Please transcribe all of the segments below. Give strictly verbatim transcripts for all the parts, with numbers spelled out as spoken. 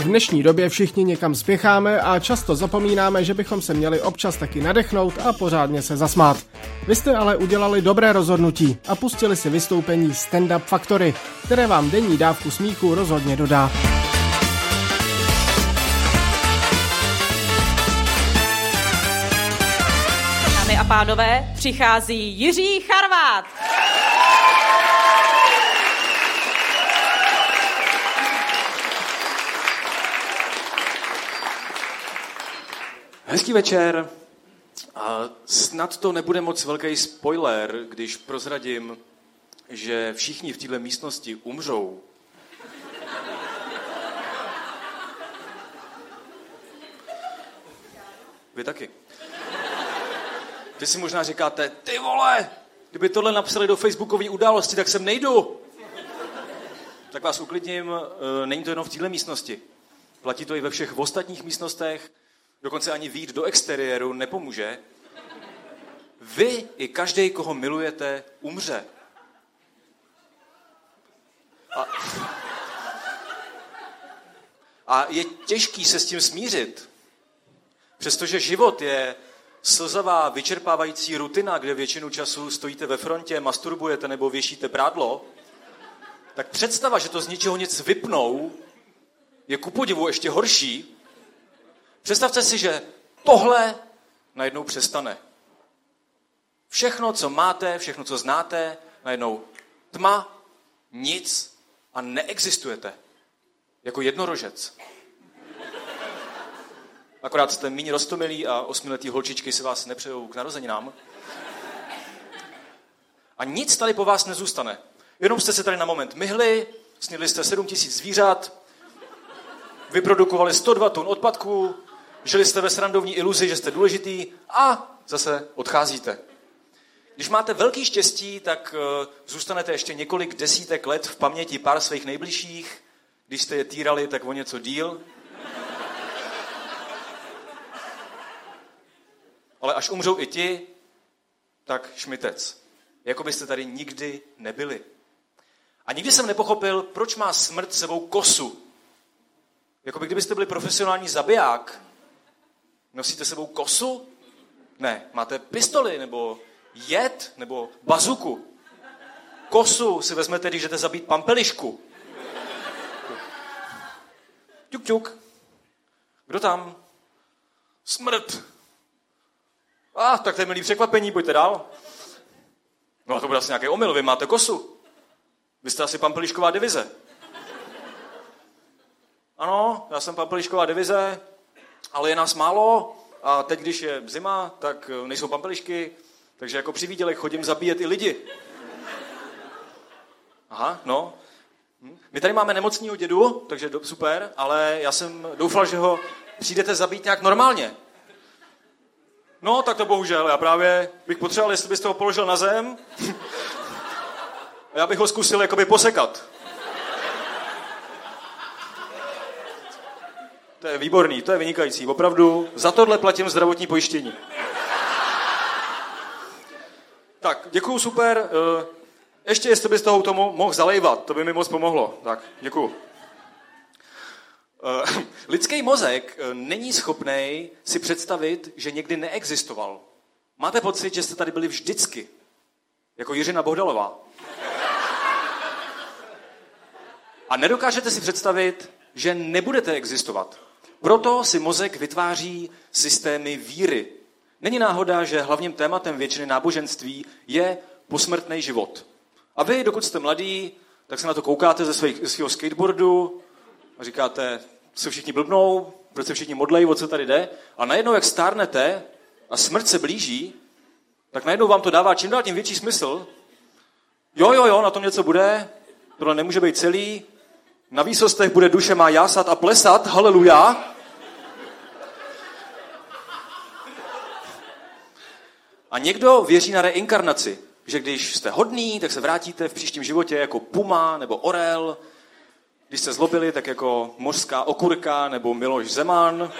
dnešní době všichni někam spěcháme a často zapomínáme, že bychom se měli občas taky nadechnout a pořádně se zasmát. Vy jste ale udělali dobré rozhodnutí a pustili si vystoupení Stand Up Factory, které vám denní dávku smíchu rozhodně dodá. Dámy a pánové, přichází Jiří Charvát. Hezký večer. A snad to nebude moc velký spoiler, když prozradím, že všichni v této místnosti umřou. Vy taky. Vy si možná říkáte, ty vole, kdyby tohle napsali do facebookové události, tak sem nejdu. Tak vás uklidním, není to jenom v této místnosti. Platí to i ve všech ostatních místnostech. Dokonce ani vyjít do exteriéru nepomůže. Vy i každý, koho milujete, umře. A, a je těžký se s tím smířit. Přestože život je slzavá, vyčerpávající rutina, kde většinu času stojíte ve frontě, masturbujete nebo věšíte prádlo, tak představa, že to z ničeho nic vypnou, je ku podivu ještě horší. Představte si, že tohle najednou přestane. Všechno, co máte, všechno, co znáte, najednou tma, nic a neexistujete. Jako jednorožec. Akorát jste míň roztomilí a osmiletý holčičky si vás nepřejou k narozeninám. A nic tady po vás nezůstane. Jenom jste se tady na moment myhli, snědli jste sedm tisíc zvířat, vyprodukovali sto dva tun odpadků, žili jste ve srandovní iluzi, že jste důležitý a zase odcházíte. Když máte velký štěstí, tak uh, zůstanete ještě několik desítek let v paměti pár svých nejbližších. Když jste je týrali, tak o něco díl. Ale až umřou i ti, tak šmitec. Jako byste tady nikdy nebyli. A nikdy jsem nepochopil, proč má smrt sebou kosu. Jako by kdybyste byli profesionální zabiják. Nosíte sebou kosu? Ne, máte pistoli, nebo jed, nebo bazuku. Kosu si vezmete, když jdete zabít pampelišku. Ťuk, ťuk. Kdo tam? Smrt. A, ah, tak to je milý překvapení, pojďte dál. No a to bude asi nějaký omyl, vy máte kosu. Vy jste asi pampelišková divize. Ano, já jsem pampelišková divize, ale je nás málo a teď, když je zima, tak nejsou pampelišky, takže jako při výdělech chodím zabíjet i lidi. Aha, no. My tady máme nemocného dědu, takže super, ale já jsem doufal, že ho přijdete zabít nějak normálně. No, tak to bohužel, já právě bych potřeboval, jestli byste ho položil na zem, a já bych ho zkusil jakoby posekat. To je výborný, to je vynikající. Opravdu, za tohle platím zdravotní pojištění. Tak, děkuju, super. Ještě jestli byste ho tomu mohl zalejvat, to by mi moc pomohlo. Tak, děkuju. Lidský mozek není schopný si představit, že někdy neexistoval. Máte pocit, že jste tady byli vždycky. Jako Jiřina Bohdalová. A nedokážete si představit, že nebudete existovat. Proto si mozek vytváří systémy víry. Není náhoda, že hlavním tématem většiny náboženství je posmrtný život. A vy, dokud jste mladí, tak se na to koukáte ze svého skateboardu a říkáte, se všichni blbnou, proč se všichni modlejí, o co tady jde. A najednou, jak stárnete a smrt se blíží, tak najednou vám to dává čím dál tím větší smysl. Jo, jo, jo, na tom něco bude, tohle nemůže být celý. Na výsostech bude duše má jásat a plesat, haleluja. A někdo věří na reinkarnaci, že když jste hodný, tak se vrátíte v příštím životě jako puma nebo orel. Když jste zlobili, tak jako mořská okurka nebo Miloš Zeman.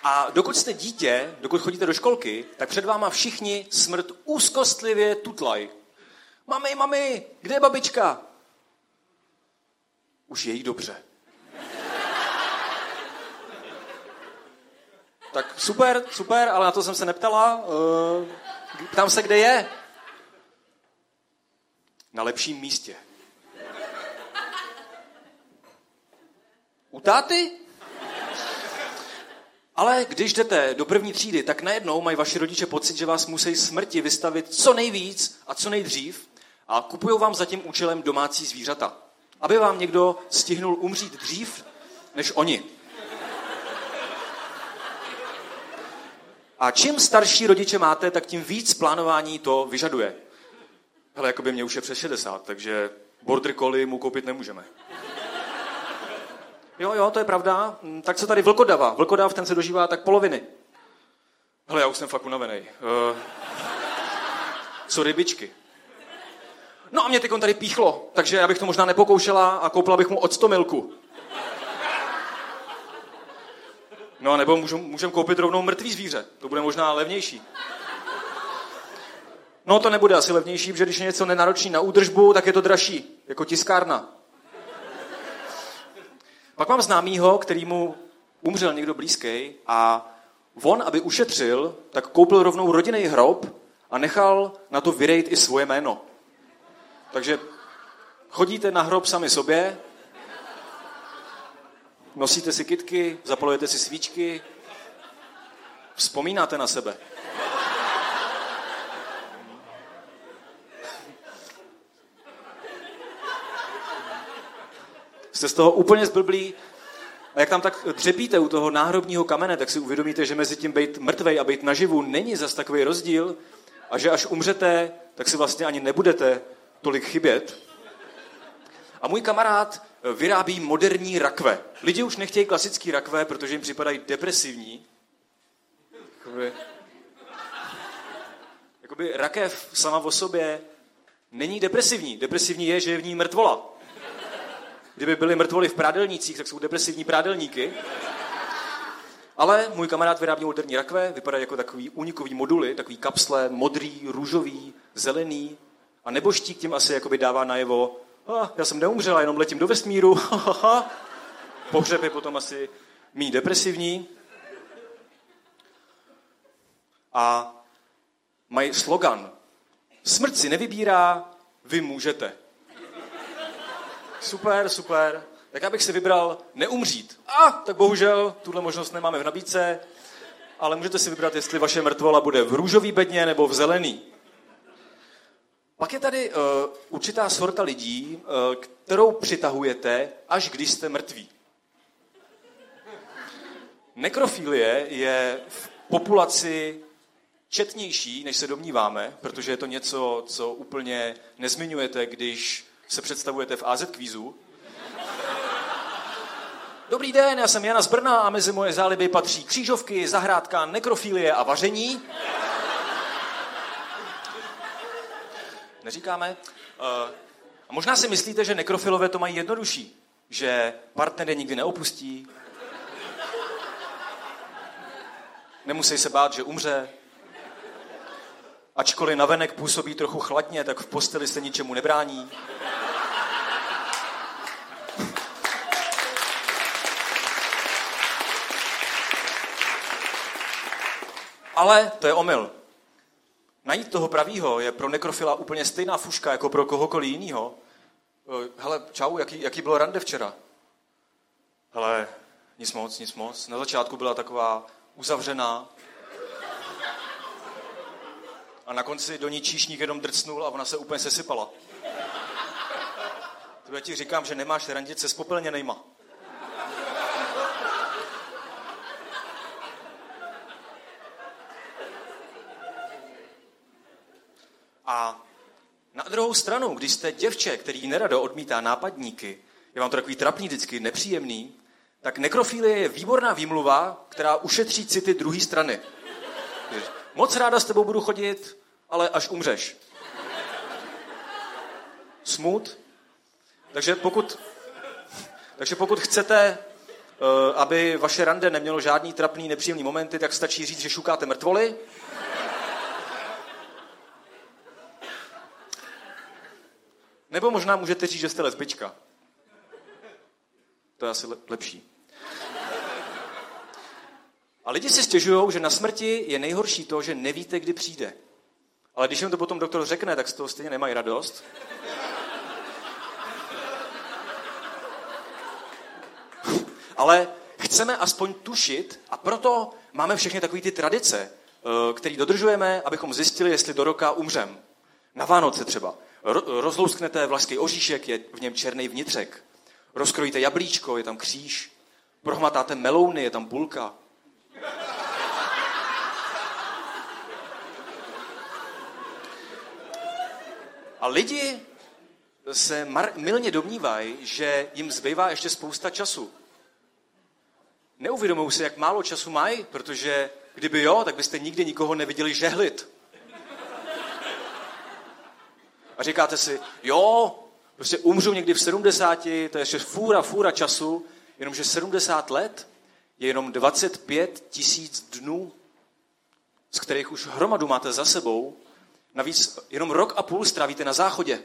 A dokud jste dítě, dokud chodíte do školky, tak před váma všichni smrt úzkostlivě tutlají. Mami, mami, kde je babička? Už je jí dobře. Tak super, super, ale na to jsem se neptala. Ptám se, kde je. Na lepším místě. U táty? Ale když jdete do první třídy, tak najednou mají vaši rodiče pocit, že vás musí smrti vystavit co nejvíc a co nejdřív a kupují vám za tím účelem domácí zvířata. Aby vám někdo stihnul umřít dřív, než oni. A čím starší rodiče máte, tak tím víc plánování to vyžaduje. Hele, jakoby mě už je přes šedesát, takže border collie mu koupit nemůžeme. Jo, jo, to je pravda. Tak co tady vlkodava? Vlkodav, ten se dožívá tak poloviny. Hele, já už jsem fakt unavenej. Uh, co rybičky? No a mě teď tady píchlo, takže já bych to možná nepokoušela a koupila bych mu octomilku. No a nebo můžem, můžem koupit rovnou mrtvý zvíře. To bude možná levnější. No to nebude asi levnější, protože když je něco nenáročný na údržbu, tak je to dražší, jako tiskárna. Pak mám známýho, kterýmu umřel někdo blízký a on, aby ušetřil, tak koupil rovnou rodinný hrob a nechal na to vyrejt i svoje jméno. Takže chodíte na hrob sami sobě, nosíte si kytky, zapalujete si svíčky, vzpomínáte na sebe. Jste z toho úplně zblblí. A jak tam tak dřepíte u toho náhrobního kamene, tak si uvědomíte, že mezi tím být mrtvej a být naživu není zas takový rozdíl a že až umřete, tak si vlastně ani nebudete tolik chybět. A můj kamarád vyrábí moderní rakve. Lidi už nechtějí klasický rakve, protože jim připadají depresivní. Jakoby, jakoby rakev sama o sobě není depresivní. Depresivní je, že je v ní mrtvola. Kdyby byly mrtvoly v prádelnících, tak jsou depresivní prádelníky. Ale můj kamarád vyrábí moderní rakve, vypadají jako takový únikový moduly, takový kapsle, modrý, růžový, zelený. A nebožtík tím asi jakoby dává najevo, ah, já jsem neumřela, jenom letím do vesmíru. Pohřeb je potom asi mý depresivní. A mají slogan. Smrt si nevybírá, vy můžete. Super, super. Tak já bych si vybral neumřít. A, tak bohužel, tuhle možnost nemáme v nabídce, ale můžete si vybrat, jestli vaše mrtvola bude v růžový bedně nebo v zelený. Pak je tady uh, určitá sorta lidí, uh, kterou přitahujete, až když jste mrtví. Nekrofilie je v populaci četnější, než se domníváme, protože je to něco, co úplně nezmiňujete, když se představujete v á zet kvízu. Dobrý den, já jsem Jana z Brna a mezi moje záliby patří křížovky, zahrádka, nekrofilie a vaření. Neříkáme. A možná si myslíte, že nekrofilové to mají jednodušší. Že partner je nikdy neopustí. Nemusí se bát, že umře. Ačkoliv navenek působí trochu chladně, tak v posteli se ničemu nebrání. Ale to je omyl. Najít toho pravýho je pro nekrofila úplně stejná fuška jako pro kohokoliv jinýho. Hele, čau, jaký, jaký bylo rande včera? Hele, nic moc, nic moc. Na začátku byla taková uzavřená. A na konci do ní číšník jenom drcnul a ona se úplně sesypala. To já ti říkám, že nemáš randit se spopelněnejma. A na druhou stranu, když jste děvče, který nerado odmítá nápadníky, je vám to takový trapný vždycky, nepříjemný, tak nekrofilie je výborná výmluva, která ušetří city druhé strany. Moc ráda s tebou budu chodit, ale až umřeš. Smut. Takže pokud, takže pokud chcete aby vaše rande nemělo žádný trapný, nepříjemný momenty, tak stačí říct, že šukáte mrtvoly. Nebo možná můžete říct, že jste lesbička. To je asi lepší. A lidi si stěžují, že na smrti je nejhorší to, že nevíte, kdy přijde. Ale když jim to potom doktor řekne, tak z toho stejně nemají radost. Ale chceme aspoň tušit a proto máme všechny takové ty tradice, které dodržujeme, abychom zjistili, jestli do roka umřem. Na Vánoce třeba. Rozlousknete vlašský oříšek, je v něm černý vnitřek. Rozkrojíte jablíčko, je tam kříž. Prohmatáte melouny, je tam bulka. A lidi se mar- mylně domnívají, že jim zbývá ještě spousta času. Neuvědomují si, jak málo času mají, protože kdyby jo, tak byste nikdy nikoho neviděli žehlit. A říkáte si, jo, prostě umřu někdy v sedmdesáti, to je ještě fůra, fůra času, jenomže sedmdesát let je jenom dvacet pět tisíc dnů, z kterých už hromadu máte za sebou. Navíc jenom rok a půl strávíte na záchodě.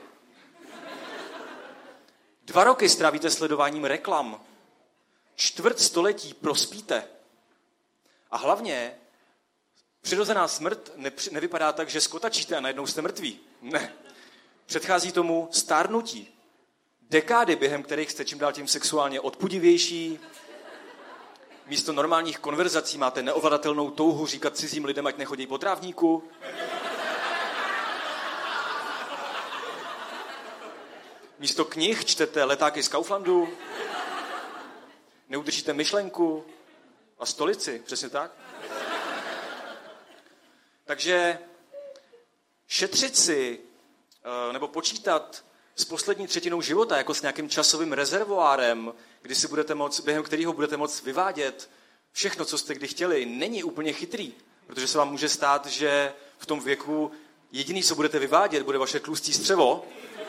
Dva roky strávíte sledováním reklam. Čtvrt století prospíte. A hlavně přirozená smrt nepři- nevypadá tak, že skotačíte a najednou jste mrtví. Ne. Předchází tomu stárnutí. Dekády, během kterých jste čím dál tím sexuálně odpudivější. Místo normálních konverzací máte neovladatelnou touhu říkat cizím lidem, ať nechodí po trávníku. Místo knih čtete letáky z Kauflandu. Neudržíte myšlenku a stolici, přesně tak. Takže šetřit si nebo počítat s poslední třetinou života jako s nějakým časovým rezervoárem, kdy si budete moct, během kterého budete moct vyvádět všechno, co jste kdy chtěli, není úplně chytrý, protože se vám může stát, že v tom věku jediný, co budete vyvádět, bude vaše tlustý střevo.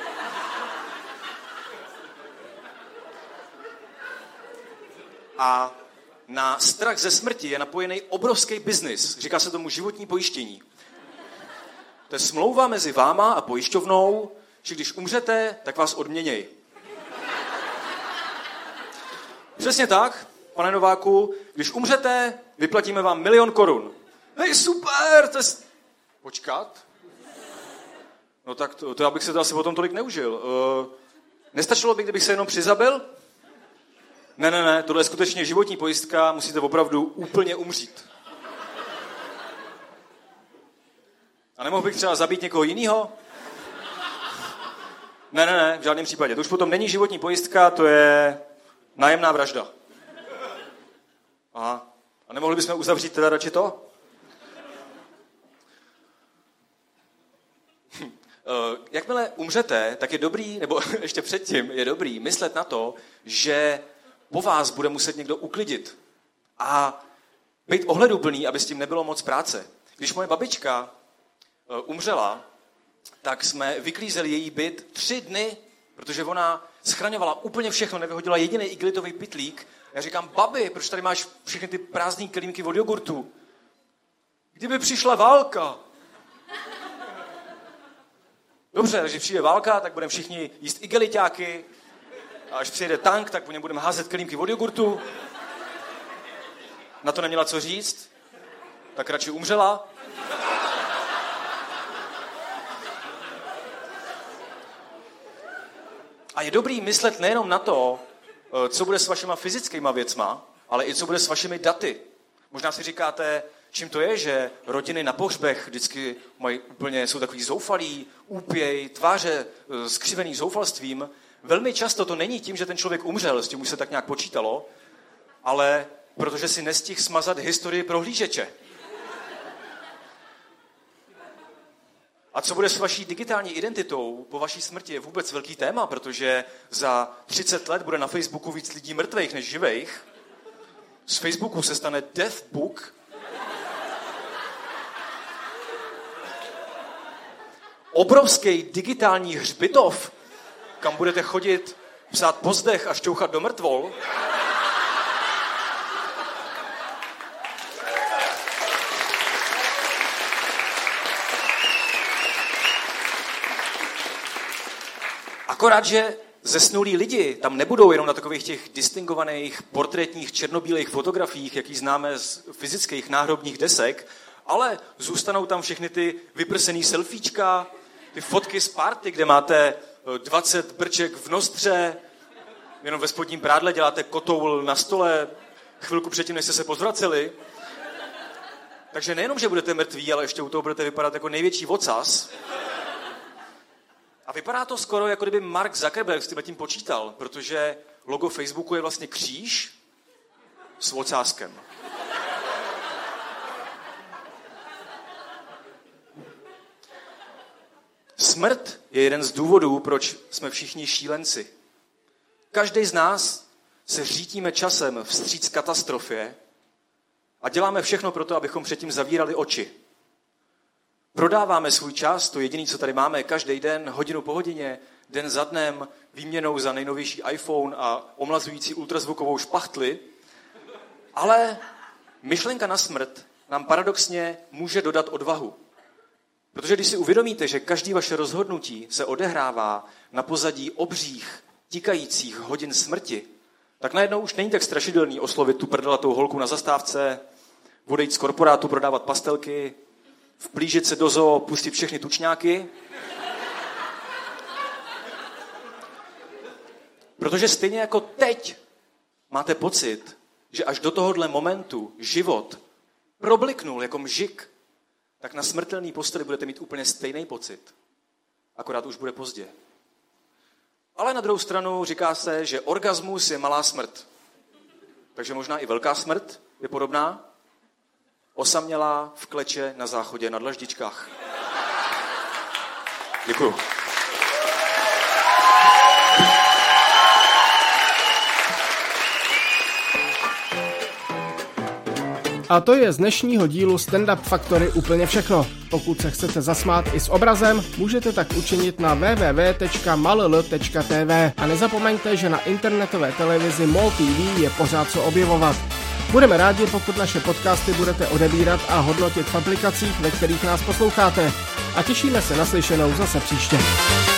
A na strach ze smrti je napojený obrovský biznis. Říká se tomu životní pojištění. To je smlouva mezi váma a pojišťovnou, že když umřete, tak vás odměněj. Přesně tak, pane Nováku, když umřete, vyplatíme vám milion korun. Hej, super, to je... Počkat? No tak to, to já bych se to asi potom tolik neužil. Uh, nestačilo by, kdybych se jenom přizabil? Ne, ne, ne, tohle je skutečně životní pojistka, musíte opravdu úplně umřít. A nemohl bych třeba zabít někoho jiného? Ne, ne, ne, v žádném případě. To už potom není životní pojistka, to je nájemná vražda. Aha. A nemohli bychom uzavřít teda radši to? Jakmile umřete, tak je dobrý, nebo ještě předtím je dobrý myslet na to, že po vás bude muset někdo uklidit a být ohleduplný, aby s tím nebylo moc práce. Když moje babička umřela, tak jsme vyklízeli její byt tři dny, protože ona schraňovala úplně všechno, nevyhodila jediný igelitový pytlík. Já říkám, babi, proč tady máš všechny ty prázdný kelímky od jogurtu? Kdyby přišla válka. Dobře, takže přijde válka, tak budeme všichni jíst igeliťáky. A až přijede tank, tak po něm budeme házet kelímky od jogurtu. Na to neměla co říct, tak radši umřela. A je dobrý myslet nejenom na to, co bude s vašima fyzickýma věcma, ale i co bude s vašimi daty. Možná si říkáte, čím to je, že rodiny na pohřbech vždycky mají úplně, jsou takový zoufalí, úpěj, tváře skřivený zoufalstvím. Velmi často to není tím, že ten člověk umřel, s tím už se tak nějak počítalo, ale protože si nestihl smazat historii prohlížeče. A co bude s vaší digitální identitou po vaší smrti je vůbec velký téma, protože za třicet let bude na Facebooku víc lidí mrtvejch než živejch. Z Facebooku se stane Deathbook. Obrovský digitální hřbitov, kam budete chodit, psát pozdech a šťouchat do mrtvol. Akorát, že zesnulí lidi tam nebudou jenom na takových těch distingovaných portrétních černobílých fotografiích, jaký známe z fyzických náhrobních desek, ale zůstanou tam všechny ty vyprsený selfiečka, ty fotky z party, kde máte dvacet brček v nostře, jenom ve spodním prádle děláte kotoul na stole, chvilku předtím, než jste se pozvraceli. Takže nejenom, že budete mrtví, ale ještě u toho budete vypadat jako největší vocas. A vypadá to skoro, jako kdyby Mark Zuckerberg s tím počítal, protože logo Facebooku je vlastně kříž s vocáskem. Smrt je jeden z důvodů, proč jsme všichni šílenci. Každý z nás se řítíme časem vstříc katastrofě a děláme všechno pro to, abychom předtím zavírali oči. Prodáváme svůj čas, to jediné, co tady máme, každý den, hodinu po hodině, den za dnem, výměnou za nejnovější iPhone a omlazující ultrazvukovou špachtli. Ale myšlenka na smrt nám paradoxně může dodat odvahu. Protože když si uvědomíte, že každý vaše rozhodnutí se odehrává na pozadí obřích, tikajících hodin smrti, tak najednou už není tak strašidelný oslovit tu prdelatou holku na zastávce, odejít z korporátu, prodávat pastelky, vplížit se do zoo, pustit všechny tučňáky. Protože stejně jako teď máte pocit, že až do tohohle momentu život probliknul jako mžik, tak na smrtelný posteli budete mít úplně stejný pocit. Akorát už bude pozdě. Ale na druhou stranu říká se, že orgasmus je malá smrt. Takže možná i velká smrt je podobná. Osamělá v kleče na záchodě na dlaždičkách. Děkuju. A to je z dnešního dílu Stand Up Factory úplně všechno. Pokud se chcete zasmát i s obrazem, můžete tak učinit na w w w tečka mall tečka t v a nezapomeňte, že na internetové televizi M O L T V je pořád co objevovat. Budeme rádi, pokud naše podcasty budete odebírat a hodnotit v aplikacích, ve kterých nás posloucháte. A těšíme se na slyšenou zase příště.